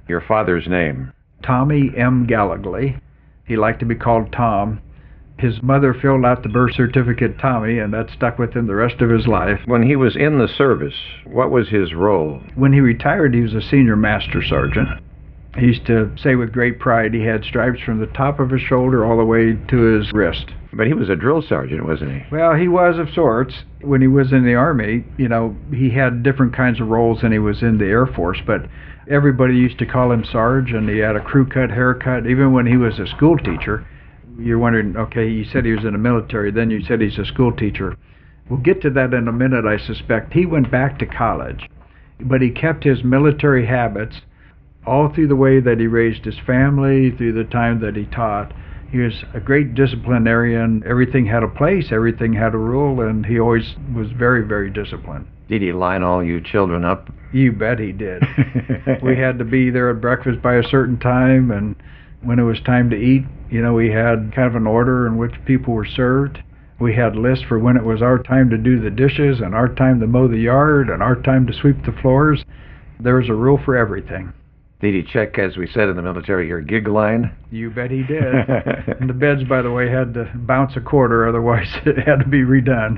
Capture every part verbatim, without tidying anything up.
Your father's name? Tommy M. Gallagly. He liked to be called Tom. His mother filled out the birth certificate Tommy, and that stuck with him the rest of his life. When he was in the service, what was his role? When he retired, he was a senior master sergeant. He used to say with great pride he had stripes from the top of his shoulder all the way to his wrist. But he was a drill sergeant, wasn't he? Well, he was of sorts. When he was in the Army, you know, he had different kinds of roles than he was in the Air Force, but everybody used to call him Sarge, and he had a crew cut haircut. Even when he was a school teacher, you're wondering, okay, you said he was in the military, then you said he's a school teacher. We'll get to that in a minute, I suspect. He went back to college, but he kept his military habits all through the way that he raised his family, through the time that he taught. He was a great disciplinarian. Everything had a place, everything had a rule, and he always was very, very disciplined. Did he line all you children up? You bet he did. We had to be there at breakfast by a certain time, and when it was time to eat, you know, we had kind of an order in which people were served. We had lists for when it was our time to do the dishes, and our time to mow the yard, and our time to sweep the floors. There was a rule for everything. Did he check, as we said in the military, your gig line? You bet he did. And the beds, by the way, had to bounce a quarter, otherwise it had to be redone.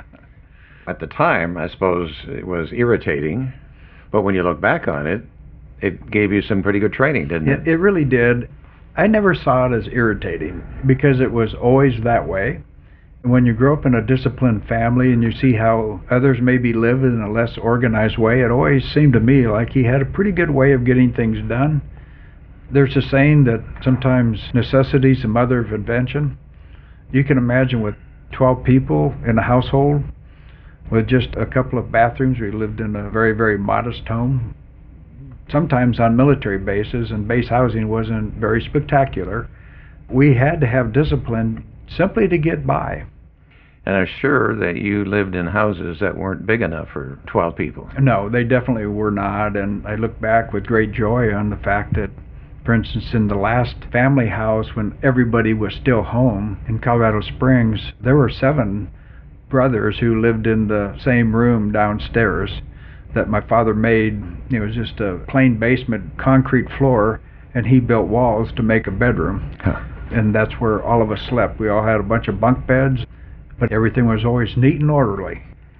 At the time, I suppose it was irritating, but when you look back on it, it gave you some pretty good training, didn't it? It, it really did. I never saw it as irritating because it was always that way. When you grow up in a disciplined family and you see how others maybe live in a less organized way, it always seemed to me like he had a pretty good way of getting things done. There's a saying that sometimes necessity is the mother of invention. You can imagine with twelve people in a household with just a couple of bathrooms. We lived in a very, very modest home. Sometimes on military bases, and base housing wasn't very spectacular. We had to have discipline simply to get by. And I'm sure that you lived in houses that weren't big enough for twelve people. No, they definitely were not, and I look back with great joy on the fact that, for instance, in the last family house, when everybody was still home in Colorado Springs, there were seven brothers who lived in the same room downstairs that my father made. It was just a plain basement, concrete floor, and he built walls to make a bedroom. Huh. And that's where all of us slept. We all had a bunch of bunk beds, but everything was always neat and orderly.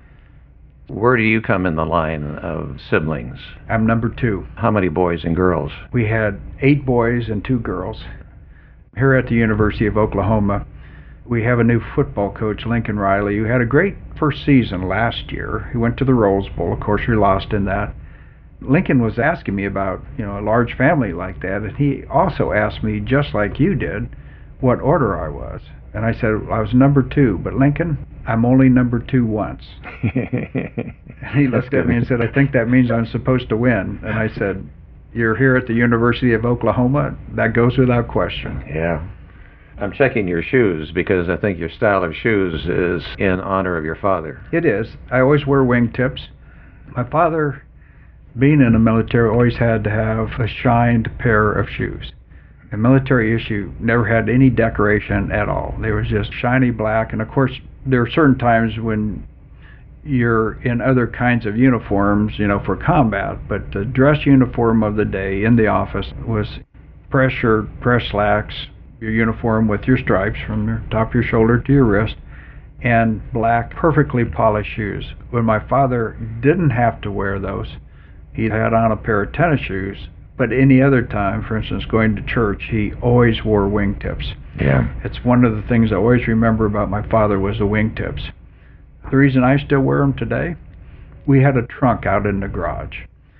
Where do you come in the line of siblings? I'm number two. How many boys and girls? We had eight boys and two girls. Here at the University of Oklahoma, we have a new football coach, Lincoln Riley, who had a great first season last year. He went to the Rose Bowl. Of course, we lost in that. Lincoln was asking me about, you know, a large family like that, and he also asked me, just like you did, what order I was. And I said, I was number two, but Lincoln, I'm only number two once. And he looked at me and said, I think that means I'm supposed to win. And I said, you're here at the University of Oklahoma? That goes without question. Yeah. I'm checking your shoes because I think your style of shoes is in honor of your father. It is. I always wear wingtips. My father, being in the military, always had to have a shined pair of shoes. A military issue never had any decoration at all. They was just shiny black, and of course there are certain times when you're in other kinds of uniforms, you know, for combat, but the dress uniform of the day in the office was press shirt, press slacks, your uniform with your stripes from your top of your shoulder to your wrist, and black, perfectly polished shoes. When my father didn't have to wear those, he had on a pair of tennis shoes, but any other time, for instance, going to church, he always wore wingtips. Yeah. It's one of the things I always remember about my father was the wingtips. The reason I still wear them today, we had a trunk out in the garage.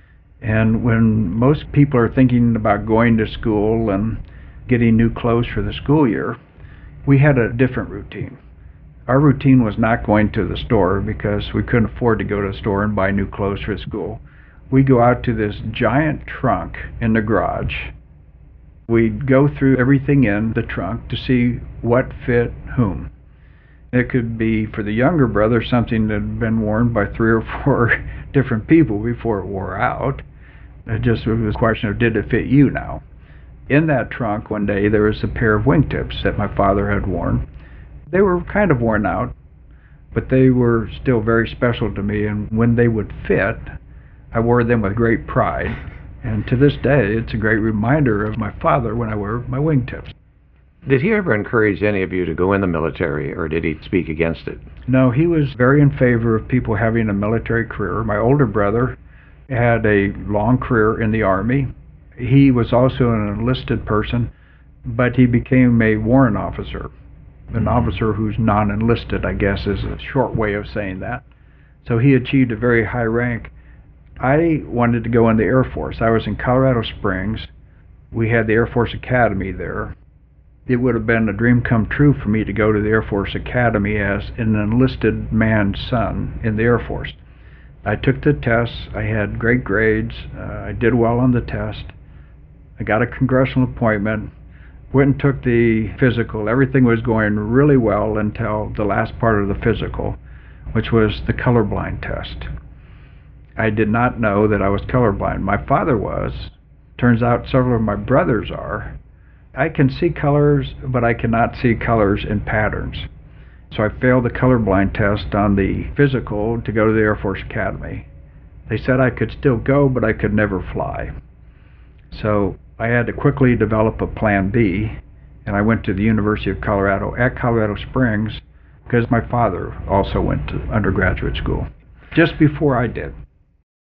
And when most people are thinking about going to school and getting new clothes for the school year, we had a different routine. Our routine was not going to the store because we couldn't afford to go to the store and buy new clothes for school. We go out to this giant trunk in the garage. We'd go through everything in the trunk to see what fit whom. It could be, for the younger brother, something that had been worn by three or four different people before it wore out. It just was a question of, did it fit you now? In that trunk one day there was a pair of wingtips that my father had worn. They were kind of worn out, but they were still very special to me, and when they would fit, I wore them with great pride, And to this day, it's a great reminder of my father when I wear my wingtips. Did he ever encourage any of you to go in the military, or did he speak against it? No, he was very in favor of people having a military career. My older brother had a long career in the Army. He was also an enlisted person, but he became a warrant officer. An officer who's non-enlisted, I guess, is a short way of saying that. So he achieved a very high rank. I wanted to go in the Air Force. I was in Colorado Springs. We had the Air Force Academy there. It would have been a dream come true for me to go to the Air Force Academy as an enlisted man's son in the Air Force. I took the tests. I had great grades. Uh, I did well on the test. I got a congressional appointment. Went and took the physical. Everything was going really well until the last part of the physical, which was the colorblind test. I did not know that I was colorblind. My father was. Turns out several of my brothers are. I can see colors, but I cannot see colors in patterns. So I failed the colorblind test on the physical to go to the Air Force Academy. They said I could still go, but I could never fly. So I had to quickly develop a plan B, and I went to the University of Colorado at Colorado Springs because my father also went to undergraduate school just before I did.